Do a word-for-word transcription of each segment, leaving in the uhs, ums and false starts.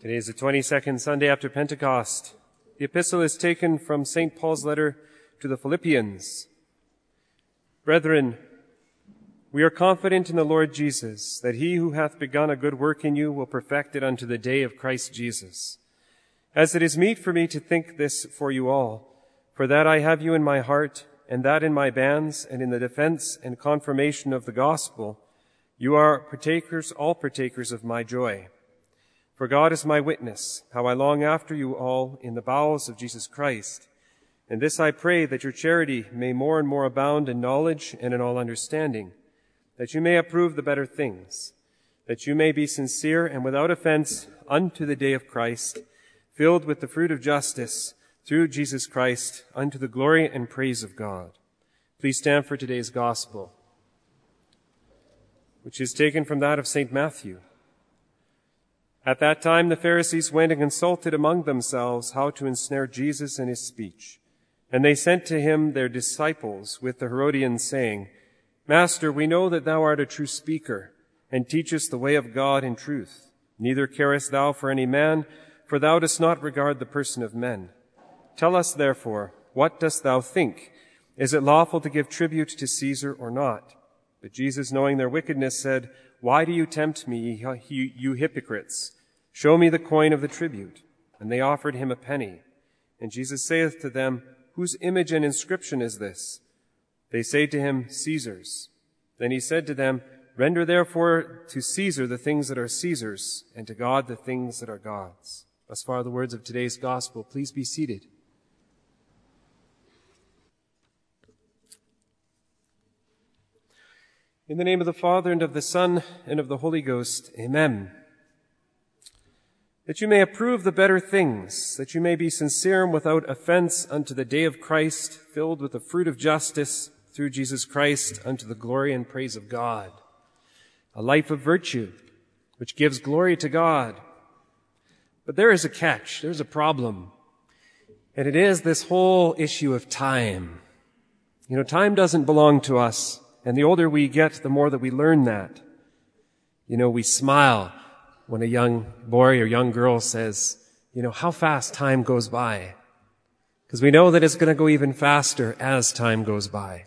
Today is the twenty-second Sunday after Pentecost. The epistle is taken from Saint Paul's letter to the Philippians. Brethren, we are confident in the Lord Jesus that he who hath begun a good work in you will perfect it unto the day of Christ Jesus. As it is meet for me to think this for you all, for that I have you in my heart, and that in my bands and in the defense and confirmation of the gospel, you are partakers, all partakers of my joy. For God is my witness, how I long after you all in the bowels of Jesus Christ. And this I pray, that your charity may more and more abound in knowledge and in all understanding, that you may approve the better things, that you may be sincere and without offense unto the day of Christ, filled with the fruit of justice through Jesus Christ, unto the glory and praise of God. Please stand for today's gospel, which is taken from that of Saint Matthew. At that time the Pharisees went and consulted among themselves how to ensnare Jesus in his speech. And they sent to him their disciples with the Herodians, saying, Master, we know that thou art a true speaker, and teachest the way of God in truth. Neither carest thou for any man, for thou dost not regard the person of men. Tell us, therefore, what dost thou think? Is it lawful to give tribute to Caesar or not? But Jesus, knowing their wickedness, said, Why do you tempt me, you hypocrites? Show me the coin of the tribute. And they offered him a penny. And Jesus saith to them, Whose image and inscription is this? They say to him, Caesar's. Then he said to them, Render therefore to Caesar the things that are Caesar's, and to God the things that are God's. Thus far the words of today's gospel. Please be seated. In the name of the Father, and of the Son, and of the Holy Ghost, amen. That you may approve the better things, that you may be sincere and without offense unto the day of Christ, filled with the fruit of justice through Jesus Christ, unto the glory and praise of God. A life of virtue, which gives glory to God. But there is a catch, there's a problem. And it is this whole issue of time. You know, time doesn't belong to us. And the older we get, the more that we learn that. You know, we smile when a young boy or young girl says, you know, how fast time goes by. Because we know that it's going to go even faster as time goes by.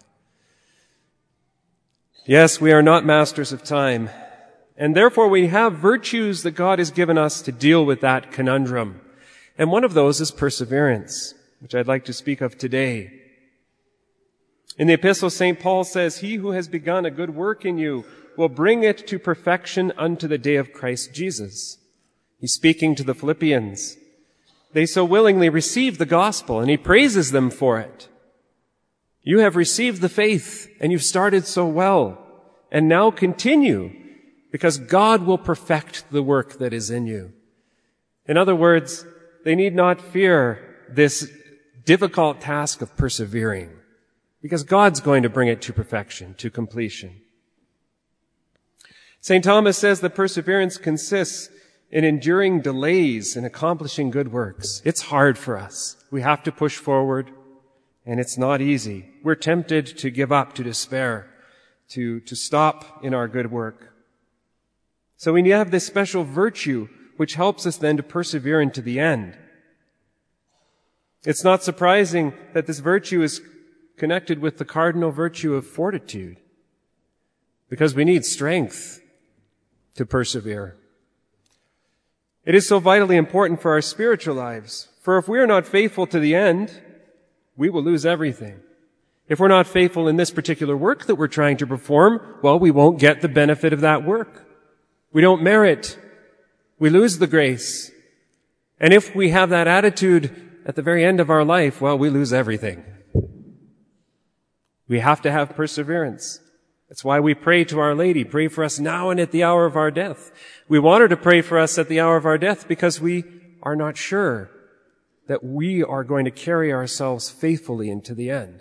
Yes, we are not masters of time. And therefore we have virtues that God has given us to deal with that conundrum. And one of those is perseverance, which I'd like to speak of today. In the epistle, Saint Paul says, He who has begun a good work in you will bring it to perfection unto the day of Christ Jesus. He's speaking to the Philippians. They so willingly received the gospel, and he praises them for it. You have received the faith, and you've started so well, and now continue, because God will perfect the work that is in you. In other words, they need not fear this difficult task of persevering, because God's going to bring it to perfection, to completion. Saint Thomas says that perseverance consists in enduring delays in accomplishing good works. It's hard for us. We have to push forward, and it's not easy. We're tempted to give up, to despair, to, to stop in our good work. So we need to have this special virtue which helps us then to persevere into the end. It's not surprising that this virtue is connected with the cardinal virtue of fortitude, because we need strength to persevere. It is so vitally important for our spiritual lives, for if we are not faithful to the end, we will lose everything. If we're not faithful in this particular work that we're trying to perform, well, we won't get the benefit of that work. We don't merit. We lose the grace. And if we have that attitude at the very end of our life, well, we lose everything. We have to have perseverance. That's why we pray to Our Lady, pray for us now and at the hour of our death. We want her to pray for us at the hour of our death because we are not sure that we are going to carry ourselves faithfully into the end.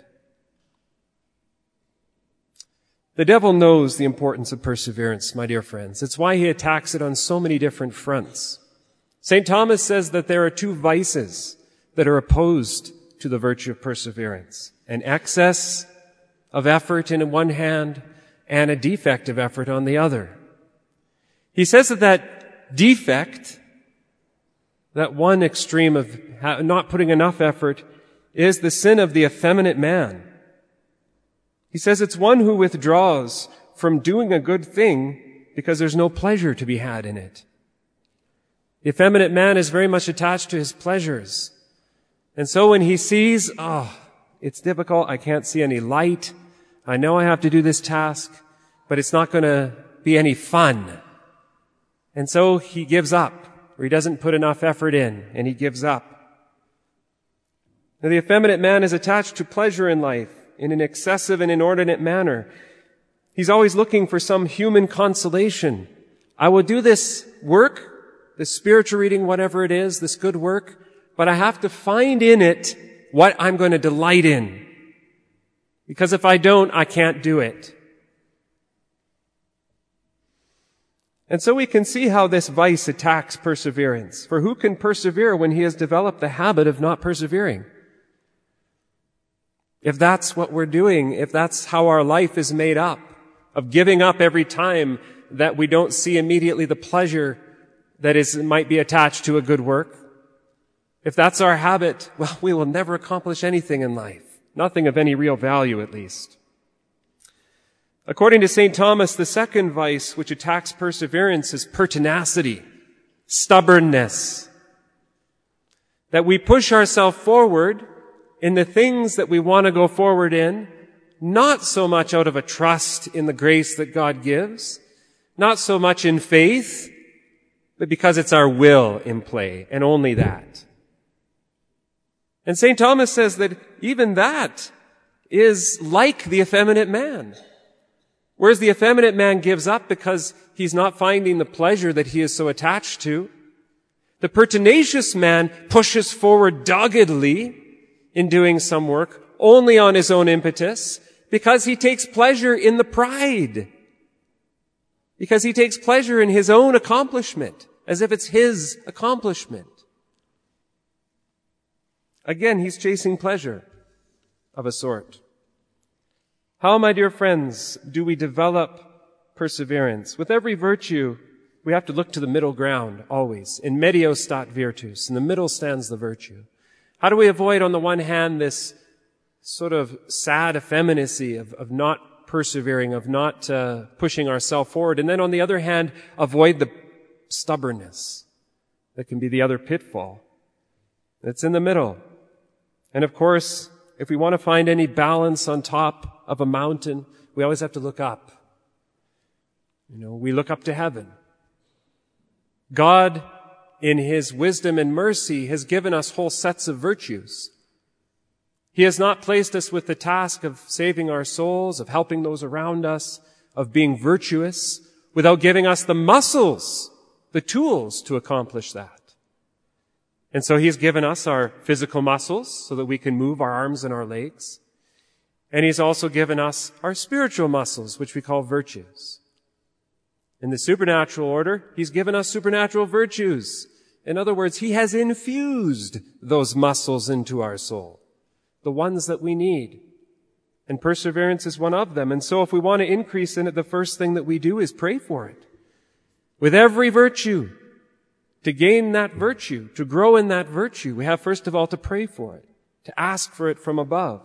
The devil knows the importance of perseverance, my dear friends. It's why he attacks it on so many different fronts. Saint Thomas says that there are two vices that are opposed to the virtue of perseverance: an excess of effort in one hand and a defect of effort on the other. He says that that defect that one extreme of not putting enough effort is the sin of the effeminate man. He says it's one who withdraws from doing a good thing because there's no pleasure to be had in it. The effeminate man is very much attached to his pleasures. And so when he sees, oh, it's difficult, I can't see any light, I know I have to do this task, but it's not going to be any fun. And so he gives up, or he doesn't put enough effort in, and he gives up. Now, the effeminate man is attached to pleasure in life in an excessive and inordinate manner. He's always looking for some human consolation. I will do this work, this spiritual reading, whatever it is, this good work, but I have to find in it what I'm going to delight in. Because if I don't, I can't do it. And so we can see how this vice attacks perseverance. For who can persevere when he has developed the habit of not persevering? If that's what we're doing, if that's how our life is made up, of giving up every time that we don't see immediately the pleasure that is might be attached to a good work, if that's our habit, well, we will never accomplish anything in life. Nothing of any real value, at least. According to Saint Thomas, the second vice which attacks perseverance is pertinacity, stubbornness. That we push ourselves forward in the things that we want to go forward in, not so much out of a trust in the grace that God gives, not so much in faith, but because it's our will in play, and only that. And Saint Thomas says that even that is like the effeminate man. Whereas the effeminate man gives up because he's not finding the pleasure that he is so attached to, the pertinacious man pushes forward doggedly in doing some work only on his own impetus because he takes pleasure in the pride. Because he takes pleasure in his own accomplishment as if it's his accomplishment. Again, he's chasing pleasure of a sort. How, my dear friends, do we develop perseverance? With every virtue, we have to look to the middle ground, always. In medio stat virtus. In the middle stands the virtue. How do we avoid, on the one hand, this sort of sad effeminacy of, of not persevering, of not uh, pushing ourselves forward, and then, on the other hand, avoid the stubbornness that can be the other pitfall? It's in the middle. And of course, if we want to find any balance on top of a mountain, we always have to look up. You know, we look up to heaven. God, in His wisdom and mercy, has given us whole sets of virtues. He has not placed us with the task of saving our souls, of helping those around us, of being virtuous, without giving us the muscles, the tools to accomplish that. And so He's given us our physical muscles so that we can move our arms and our legs. And He's also given us our spiritual muscles, which we call virtues. In the supernatural order, He's given us supernatural virtues. In other words, He has infused those muscles into our soul, the ones that we need. And perseverance is one of them. And so if we want to increase in it, the first thing that we do is pray for it. With every virtue, to gain that virtue, to grow in that virtue, we have first of all to pray for it, to ask for it from above.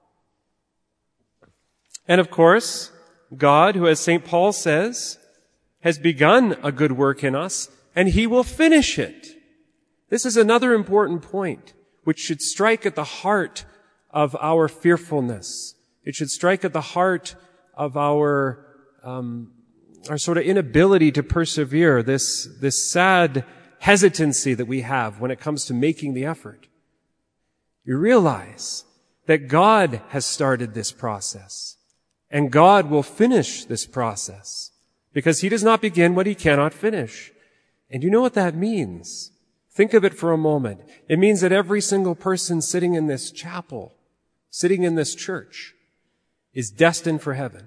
And of course, God, who, as Saint Paul says, has begun a good work in us, and He will finish it. This is another important point, which should strike at the heart of our fearfulness. It should strike at the heart of our, um, our sort of inability to persevere, this, this sad hesitancy that we have when it comes to making the effort. You realize that God has started this process, and God will finish this process, because He does not begin what He cannot finish. And you know what that means? Think of it for a moment. It means that every single person sitting in this chapel, sitting in this church, is destined for heaven.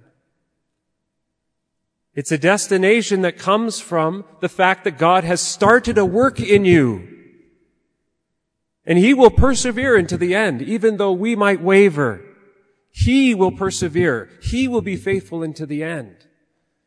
It's a destination that comes from the fact that God has started a work in you. And He will persevere into the end, even though we might waver. He will persevere. He will be faithful into the end.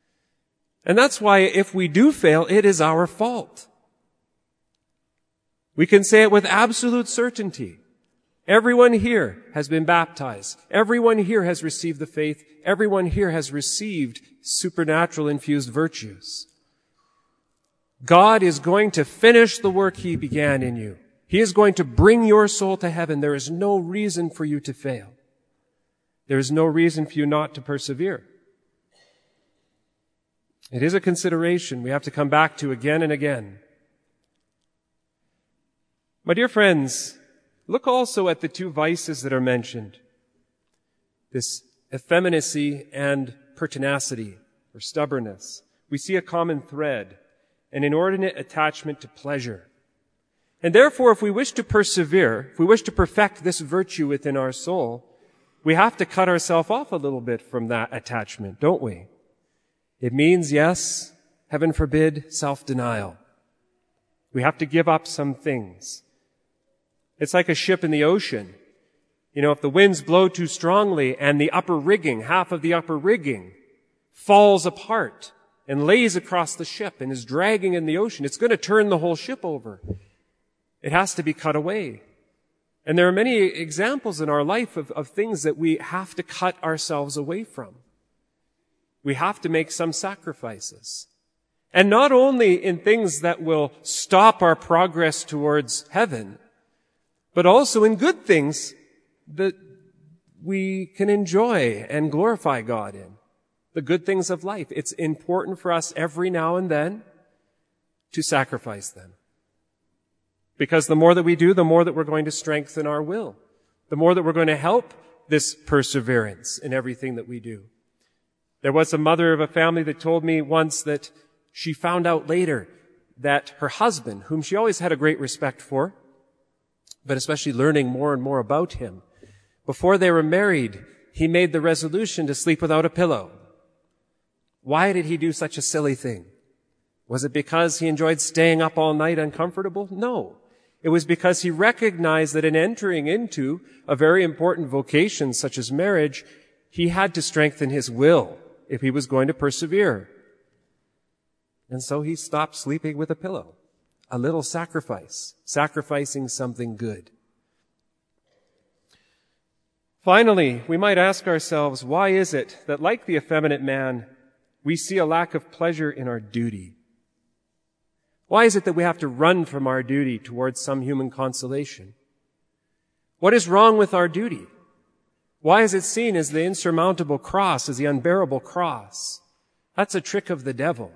And that's why if we do fail, it is our fault. We can say it with absolute certainty. Everyone here has been baptized. Everyone here has received the faith. Everyone here has received supernatural infused virtues. God is going to finish the work He began in you. He is going to bring your soul to heaven. There is no reason for you to fail. There is no reason for you not to persevere. It is a consideration we have to come back to again and again. My dear friends, look also at the two vices that are mentioned. This effeminacy and pertinacity, or stubbornness. We see a common thread, an inordinate attachment to pleasure. And therefore, if we wish to persevere, if we wish to perfect this virtue within our soul, we have to cut ourselves off a little bit from that attachment, don't we? It means, yes, heaven forbid, self-denial. We have to give up some things. It's like a ship in the ocean. You know, if the winds blow too strongly and the upper rigging, half of the upper rigging, falls apart and lays across the ship and is dragging in the ocean, it's going to turn the whole ship over. It has to be cut away. And there are many examples in our life of, of things that we have to cut ourselves away from. We have to make some sacrifices. And not only in things that will stop our progress towards heaven, but also in good things that we can enjoy and glorify God in. The good things of life. It's important for us every now and then to sacrifice them. Because the more that we do, the more that we're going to strengthen our will. The more that we're going to help this perseverance in everything that we do. There was a mother of a family that told me once that she found out later that her husband, whom she always had a great respect for, but especially learning more and more about him, before they were married, he made the resolution to sleep without a pillow. Why did he do such a silly thing? Was it because he enjoyed staying up all night uncomfortable? No. It was because he recognized that in entering into a very important vocation such as marriage, he had to strengthen his will if he was going to persevere. And so he stopped sleeping with a pillow. A little sacrifice, sacrificing something good. Finally, we might ask ourselves, why is it that, like the effeminate man, we see a lack of pleasure in our duty? Why is it that we have to run from our duty towards some human consolation? What is wrong with our duty? Why is it seen as the insurmountable cross, as the unbearable cross? That's a trick of the devil.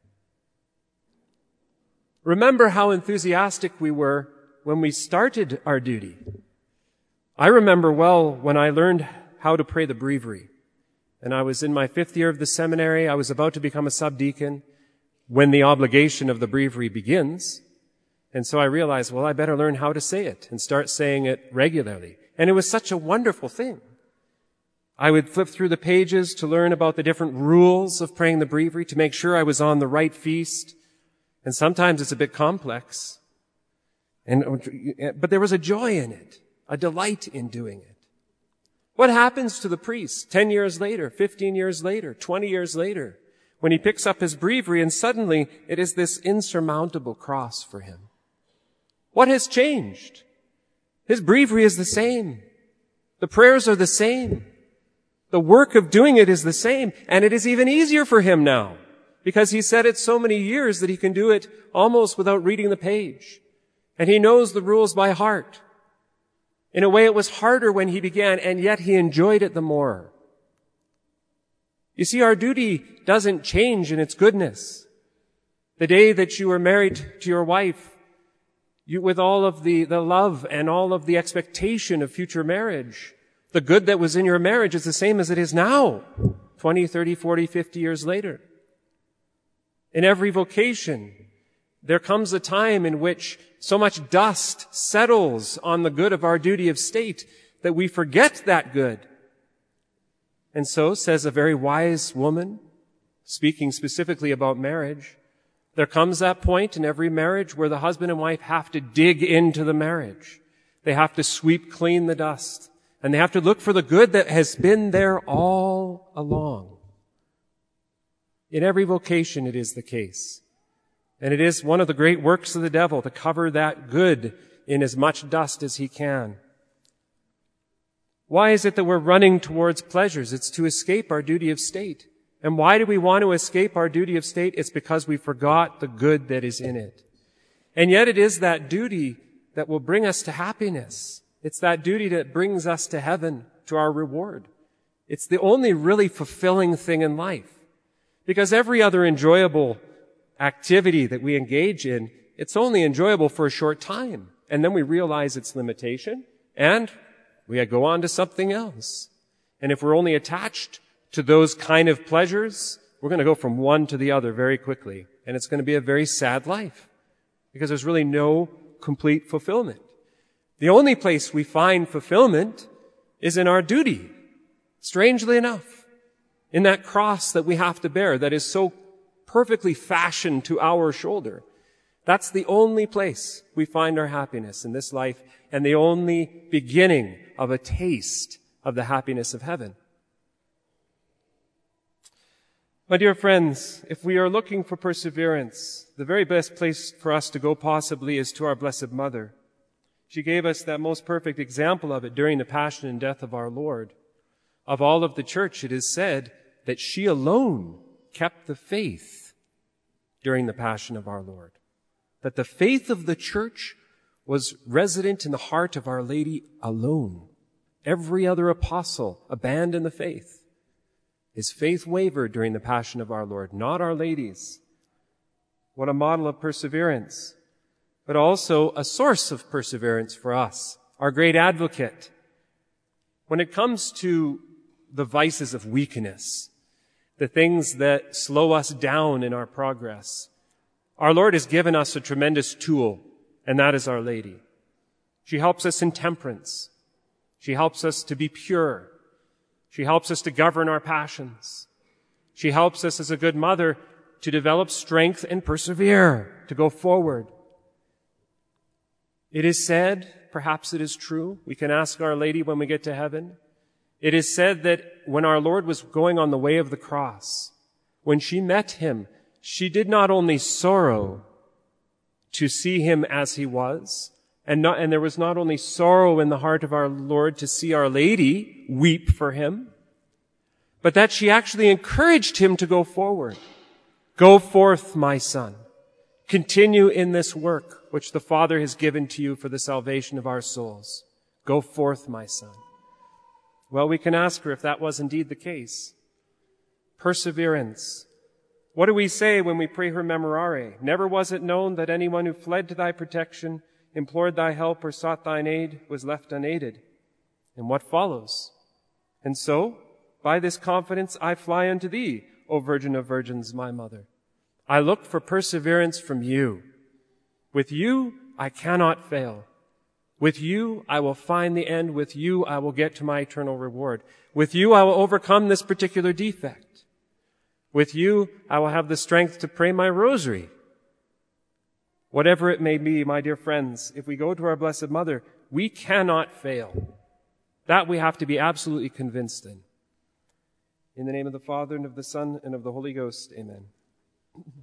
Remember how enthusiastic we were when we started our duty. I remember well when I learned how to pray the breviary. And I was in my fifth year of the seminary. I was about to become a subdeacon when the obligation of the breviary begins. And so I realized, well, I better learn how to say it and start saying it regularly. And it was such a wonderful thing. I would flip through the pages to learn about the different rules of praying the breviary, to make sure I was on the right feast. And sometimes it's a bit complex. And, but there was a joy in it, a delight in doing it. What happens to the priest ten years later, fifteen years later, twenty years later, when he picks up his breviary and suddenly it is this insurmountable cross for him? What has changed? His breviary is the same. The prayers are the same. The work of doing it is the same. And it is even easier for him now because he said it so many years that he can do it almost without reading the page. And he knows the rules by heart. In a way, it was harder when he began, and yet he enjoyed it the more. You see, our duty doesn't change in its goodness. The day that you were married to your wife, you, with all of the, the love and all of the expectation of future marriage, the good that was in your marriage is the same as it is now, twenty, thirty, forty, fifty years later. In every vocation, there comes a time in which so much dust settles on the good of our duty of state that we forget that good. And so, says a very wise woman, speaking specifically about marriage, there comes that point in every marriage where the husband and wife have to dig into the marriage. They have to sweep clean the dust. And they have to look for the good that has been there all along. In every vocation it is the case. And it is one of the great works of the devil to cover that good in as much dust as he can. Why is it that we're running towards pleasures? It's to escape our duty of state. And why do we want to escape our duty of state? It's because we forgot the good that is in it. And yet it is that duty that will bring us to happiness. It's that duty that brings us to heaven, to our reward. It's the only really fulfilling thing in life. Because every other enjoyable activity that we engage in, it's only enjoyable for a short time. And then we realize its limitation, and we go on to something else. And if we're only attached to those kind of pleasures, we're going to go from one to the other very quickly. And it's going to be a very sad life, because there's really no complete fulfillment. The only place we find fulfillment is in our duty, strangely enough, in that cross that we have to bear that is so perfectly fashioned to our shoulder. That's the only place we find our happiness in this life, and the only beginning of a taste of the happiness of heaven. My dear friends, if we are looking for perseverance, the very best place for us to go possibly is to our Blessed Mother. She gave us that most perfect example of it during the passion and death of our Lord. Of all of the church, it is said that she alone kept the faith during the passion of our Lord. That the faith of the church was resident in the heart of Our Lady alone. Every other apostle abandoned the faith. His faith wavered during the passion of our Lord, not Our Lady's. What a model of perseverance, but also a source of perseverance for us, our great advocate. When it comes to the vices of weakness, the things that slow us down in our progress, our Lord has given us a tremendous tool, and that is Our Lady. She helps us in temperance. She helps us to be pure. She helps us to govern our passions. She helps us as a good mother to develop strength and persevere, to go forward. It is said, perhaps it is true, we can ask Our Lady when we get to heaven. It is said that when our Lord was going on the way of the cross, when she met him, she did not only sorrow to see him as he was, and, not, and there was not only sorrow in the heart of our Lord to see Our Lady weep for him, but that she actually encouraged him to go forward. Go forth, my son. Continue in this work which the Father has given to you for the salvation of our souls. Go forth, my son. Well, we can ask her if that was indeed the case. Perseverance. What do we say when we pray her Memorare? Never was it known that anyone who fled to thy protection, implored thy help, or sought thine aid was left unaided. And what follows? And so, by this confidence, I fly unto thee, O Virgin of Virgins, my mother. I look for perseverance from you. With you, I cannot fail. With you, I will find the end. With you, I will get to my eternal reward. With you, I will overcome this particular defect. With you, I will have the strength to pray my rosary. Whatever it may be, my dear friends, if we go to our Blessed Mother, we cannot fail. That we have to be absolutely convinced in. In the name of the Father, and of the Son, and of the Holy Ghost, amen.